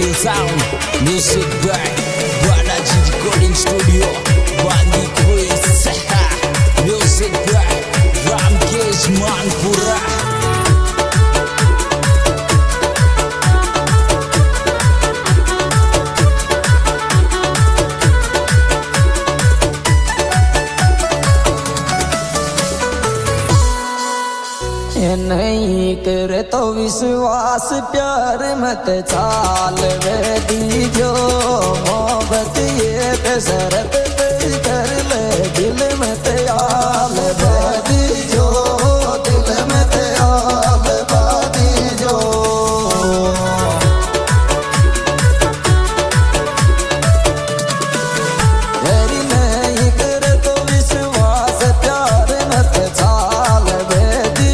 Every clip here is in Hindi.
Kill Sound, Music by Balaji Recording Studio, Bandi Quiz, Music by Ramkesh Manpura. नहीं करे तो विश्वास प्यार मत चाल वे दीजो मोहब्बत ये बेसरत कर ले दिल मत आल वे दीजो दिल मत आल वे दीजो नहीं करे तो विश्वास प्यार मत चाल वे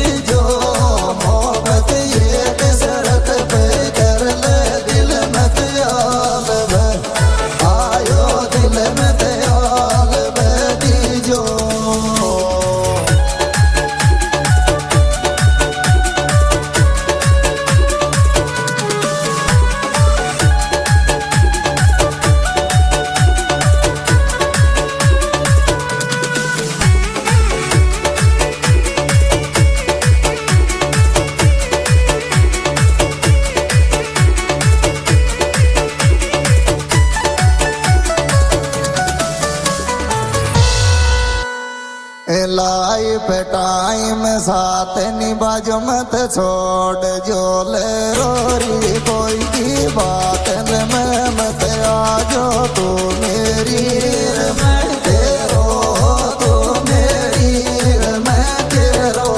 लाइफ टाइम साथ निभाजो मत छोड़ जो ले रोरी कोई की बात में मत आजो तू मेरी मैं तेरो तू मेरी मैं तेरो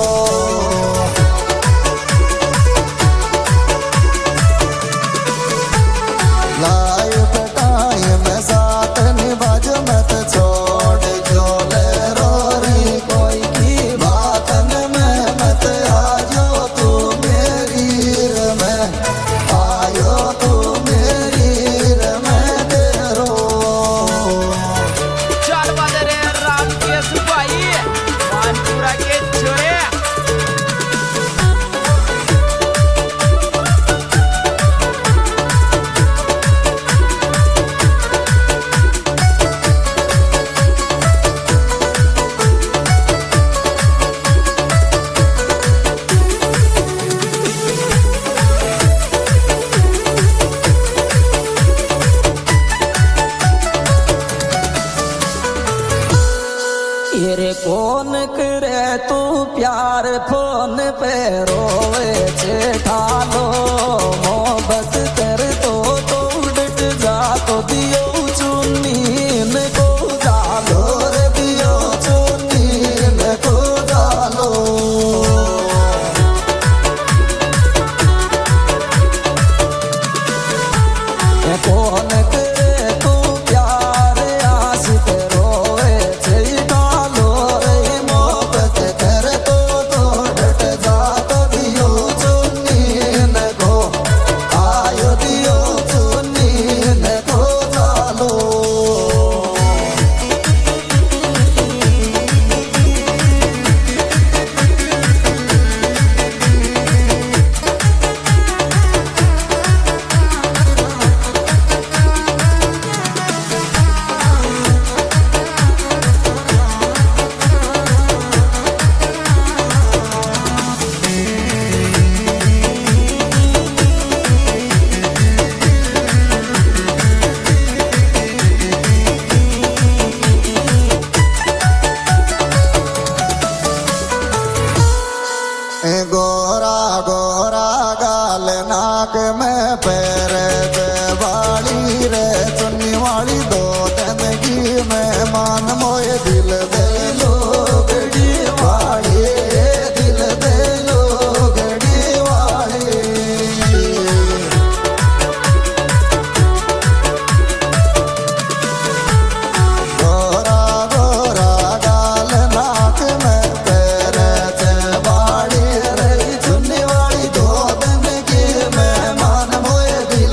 लाइफ टाइम साथ निभाजो मत छोड़ जो ले तेरे कौन करे तू प्यार फोन पे रोवे छे ठालो मोहब्बत कर तो उड़ट जा तो दियो चुन्नीन को डालो रे दियो चुन्नीन को डालो कौन करे तू प्यार आस पे रोवे छे गोरा गोरा गाल नाक में पैर दे वाली रे चुन्नी वाली दो तनगी में मान मोए दिल दे लो गड़ी वाली दिल दे लो गड़ी वाली गोरा गोरा गाल नाक में पैर दे वाली चुन्नी वाली दो तनगी में मान मोए दिल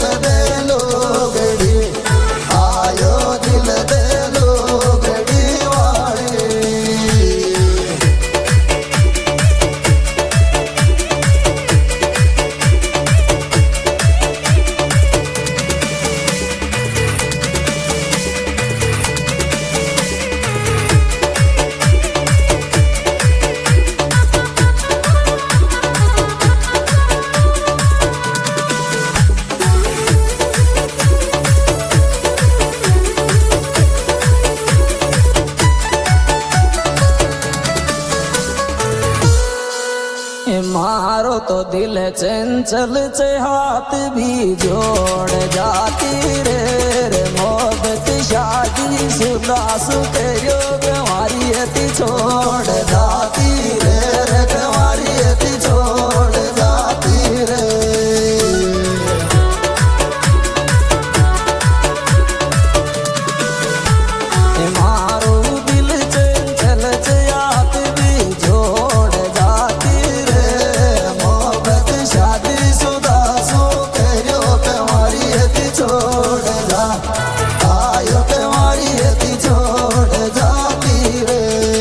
मारो तो दिल चंचल से हाथ भी जोड़ जाती रे मोहब्बत शादी सुदा सुखे योग हमारी अति छोड़ जाती रे हमारी अति छोड़ जाती रे मारो दिल चंचल से हाथ भी जोड़ जाती रे मोहब्बत शादी सुदा सुखे योग हमारी अति छोड़ जा आयो हमारी अति छोड़ जाती रे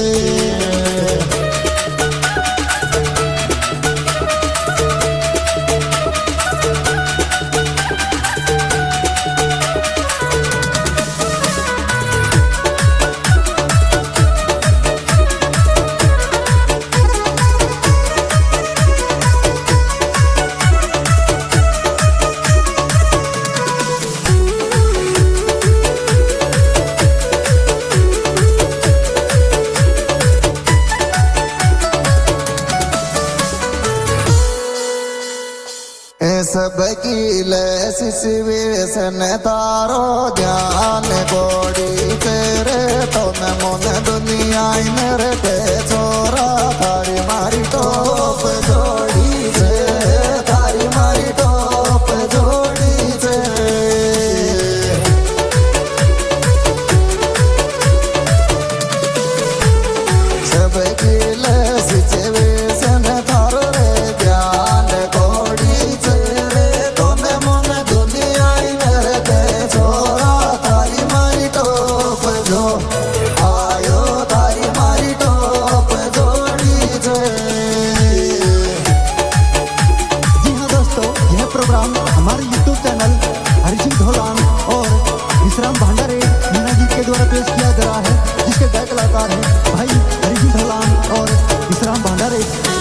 सबकी लैसिवेशन तारो ध्यान गोड़ी तेरे तो मैं मन दुनिया मेरे पे छोरा तारी मारी टोप जोड़ी से तारी मारी टोप जोड़ी से सबकी लैसिवेशन तारो रे ध्यान गोड़ी प्रोग्राम हमारे YouTube चैनल हरिसिंह धोलान और विश्राम भंडारे मीना जी के द्वारा पेश किया जा रहा है, जिसके गायक कलाकार हैं भाई हरिसिंह धोलान और विश्राम भंडारे।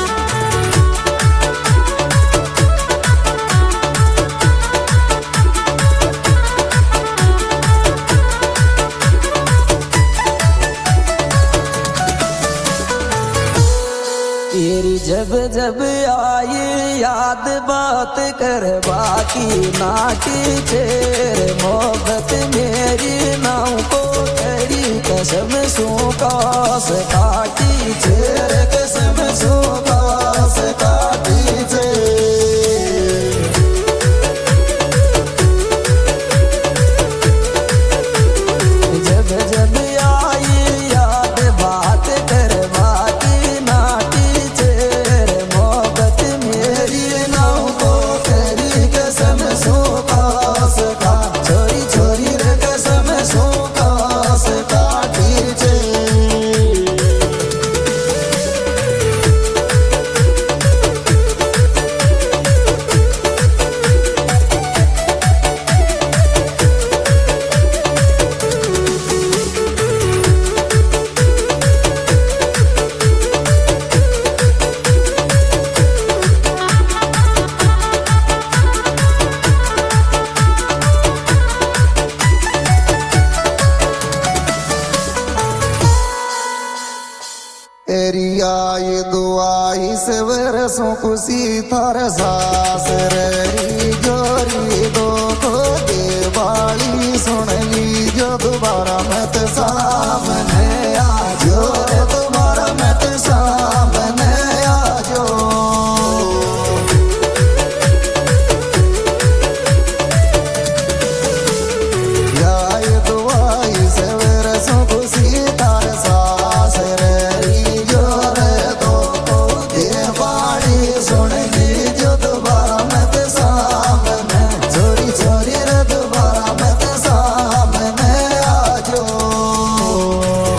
जब जब आई याद बात कर बाकी नाटी चेर मोहब्बत मेरी नाव को तेरी कसम सूकास काटी चेर कसम सूकास काटी चेर जब जब आई याद बात कर बाकी नाटी तेरी आई दुआई से वरसों खुशी थार सास री जोरी दो को देवाली सुन ली जो दोबारा मत सामने आजो दोबारा मत सामने आजो आई दुआई से वरसों खुशी थार सास री सुन ली जो दोबारा मत सामने चोरी चोरी रे दोबारा मत सामने आजो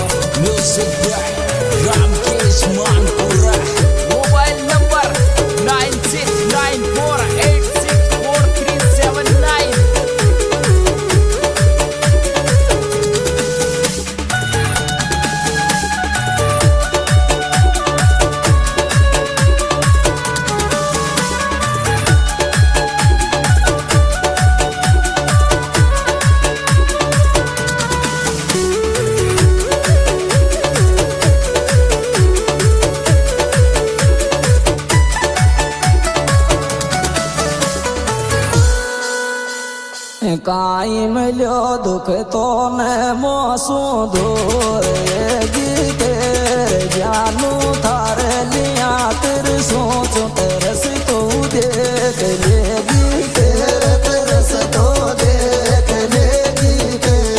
काई मिलो दुख तो न मोसू धोएगी तेरे जानू थारे लिया तेरे सोच तरस तो देख लेगी तेरे तरस तो देख लेगी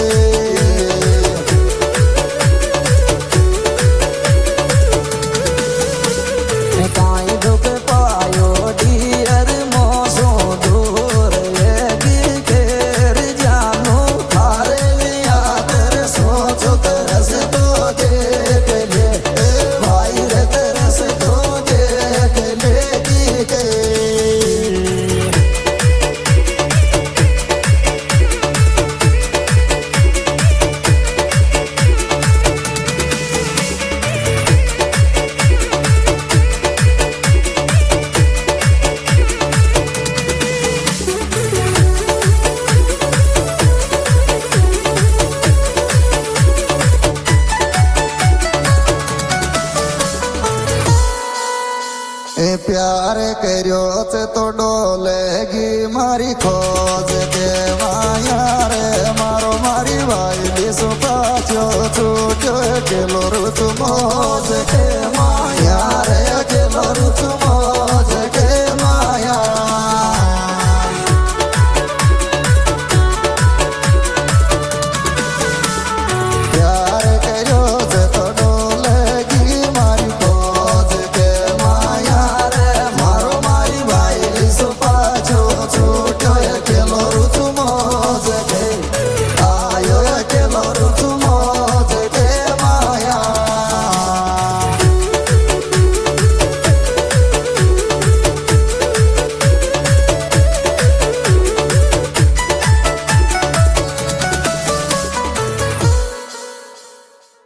काई दुख पायो डियर मोसू दूर लेगी तेरे जानू थारे लिया तेरे सोच तरस तो देख ले भाई रे तरस तो देख लेगी प्यार करो तो डोलेगी मारी खोज के माया रे मारो मारी भाई सुखा छो छूटो के लो रुच मोज के